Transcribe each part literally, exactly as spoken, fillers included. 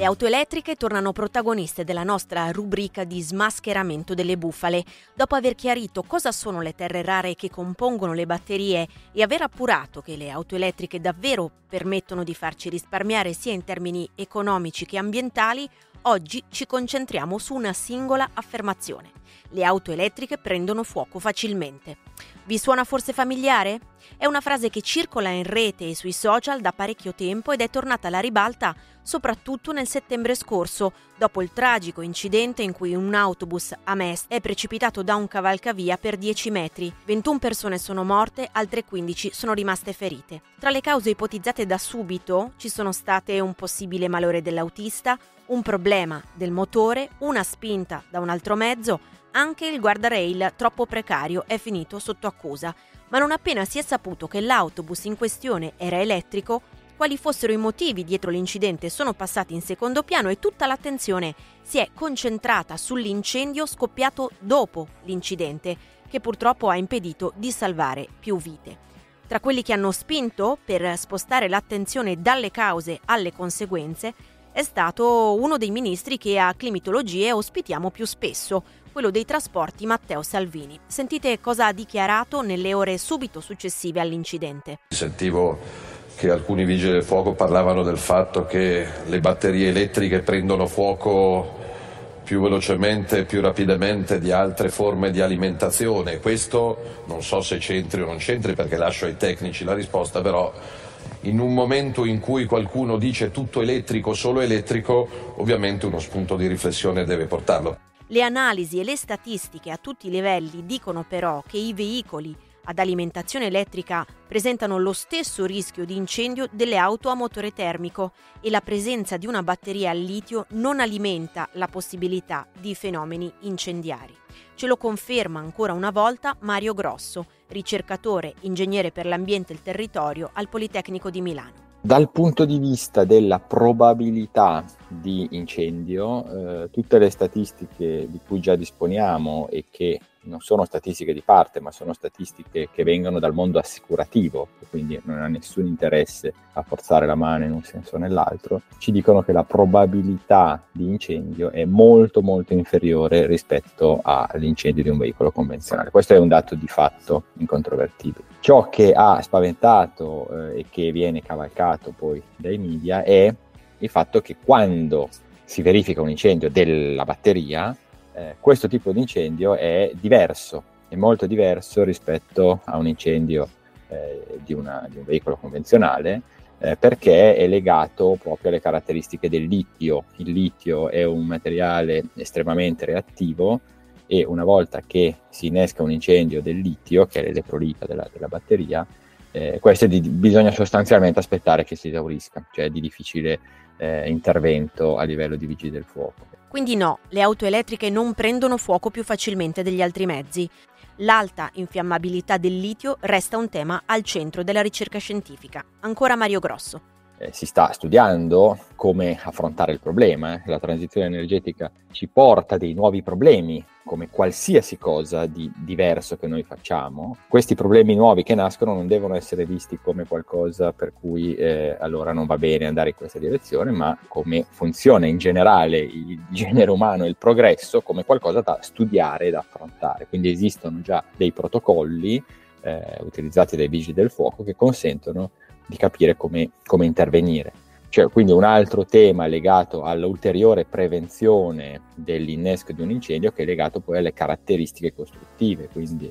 auto elettriche tornano protagoniste della nostra rubrica di smascheramento delle bufale. Dopo aver chiarito cosa sono le terre rare che compongono le batterie e aver appurato che le auto elettriche davvero permettono di farci risparmiare sia in termini economici che ambientali, oggi ci concentriamo su una singola affermazione. Le auto elettriche prendono fuoco facilmente. Vi suona forse familiare? È una frase che circola in rete e sui social da parecchio tempo ed è tornata alla ribalta soprattutto nel settembre scorso, dopo il tragico incidente in cui un autobus a Mestre è precipitato da un cavalcavia per dieci metri. ventuno persone sono morte, altre quindici sono rimaste ferite. Tra le cause ipotizzate da subito ci sono state un possibile malore dell'autista, un problema del motore, una spinta da un altro mezzo. Anche il guardrail troppo precario è finito sotto accusa, ma non appena si è saputo che l'autobus in questione era elettrico, quali fossero i motivi dietro l'incidente sono passati in secondo piano e tutta l'attenzione si è concentrata sull'incendio scoppiato dopo l'incidente, che purtroppo ha impedito di salvare più vite. Tra quelli che hanno spinto per spostare l'attenzione dalle cause alle conseguenze è stato uno dei ministri che a Climatologie ospitiamo più spesso, quello dei trasporti Matteo Salvini. Sentite cosa ha dichiarato nelle ore subito successive all'incidente. Sentivo che alcuni vigili del fuoco parlavano del fatto che le batterie elettriche prendono fuoco più velocemente, più rapidamente di altre forme di alimentazione. Questo non so se c'entri o non c'entri perché lascio ai tecnici la risposta, però in un momento in cui qualcuno dice tutto elettrico, solo elettrico, ovviamente uno spunto di riflessione deve portarlo. Le analisi e le statistiche a tutti i livelli dicono però che i veicoli ad alimentazione elettrica presentano lo stesso rischio di incendio delle auto a motore termico e la presenza di una batteria al litio non alimenta la possibilità di fenomeni incendiari. Ce lo conferma ancora una volta Mario Grosso, ricercatore, ingegnere per l'ambiente e il territorio al Politecnico di Milano. Dal punto di vista della probabilità di incendio, eh, tutte le statistiche di cui già disponiamo e che non sono statistiche di parte, ma sono statistiche che vengono dal mondo assicurativo, quindi non ha nessun interesse a forzare la mano in un senso o nell'altro, ci dicono che la probabilità di incendio è molto molto inferiore rispetto all'incendio di un veicolo convenzionale. Questo è un dato di fatto incontrovertibile. Ciò che ha spaventato eh, e che viene cavalcato poi dai media è il fatto che quando si verifica un incendio della batteria, Eh, questo tipo di incendio è diverso, è molto diverso rispetto a un incendio eh, di, una, di un veicolo convenzionale, eh, perché è legato proprio alle caratteristiche del litio. Il litio è un materiale estremamente reattivo e una volta che si innesca un incendio del litio, che è l'elettrolita della, della batteria, eh, questo di, bisogna sostanzialmente aspettare che si esaurisca, cioè di difficile eh, intervento a livello di vigili del fuoco. Quindi no, le auto elettriche non prendono fuoco più facilmente degli altri mezzi. L'alta infiammabilità del litio resta un tema al centro della ricerca scientifica. Ancora Mario Grosso. Eh, si sta studiando come affrontare il problema. Eh. La transizione energetica ci porta dei nuovi problemi, come qualsiasi cosa di diverso che noi facciamo. Questi problemi nuovi che nascono non devono essere visti come qualcosa per cui eh, allora non va bene andare in questa direzione, ma come funziona in generale il genere umano e il progresso, come qualcosa da studiare e da affrontare. Quindi esistono già dei protocolli eh, utilizzati dai vigili del fuoco che consentono di capire come, come intervenire. Cioè, quindi un altro tema legato all'ulteriore prevenzione dell'innesco di un incendio, che è legato poi alle caratteristiche costruttive. Quindi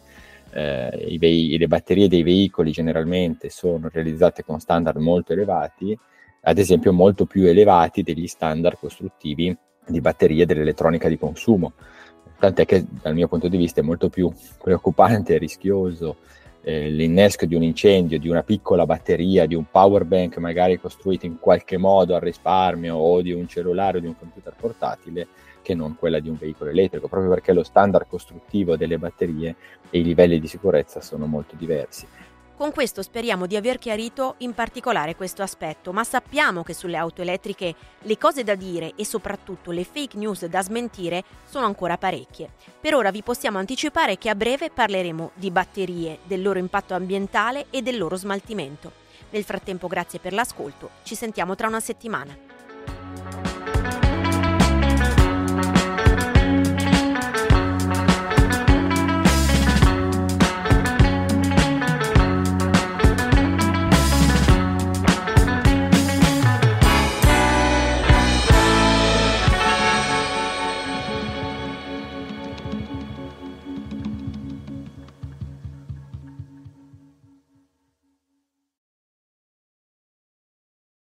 eh, i ve- le batterie dei veicoli generalmente sono realizzate con standard molto elevati, ad esempio molto più elevati degli standard costruttivi di batterie dell'elettronica di consumo. Tant'è che dal mio punto di vista è molto più preoccupante e rischioso Eh, l'innesco di un incendio di una piccola batteria, di un power bank magari costruito in qualche modo al risparmio, o di un cellulare o di un computer portatile, che non quella di un veicolo elettrico, proprio perché lo standard costruttivo delle batterie e i livelli di sicurezza sono molto diversi. Con questo speriamo di aver chiarito in particolare questo aspetto, ma sappiamo che sulle auto elettriche le cose da dire e soprattutto le fake news da smentire sono ancora parecchie. Per ora vi possiamo anticipare che a breve parleremo di batterie, del loro impatto ambientale e del loro smaltimento. Nel frattempo, grazie per l'ascolto, ci sentiamo tra una settimana.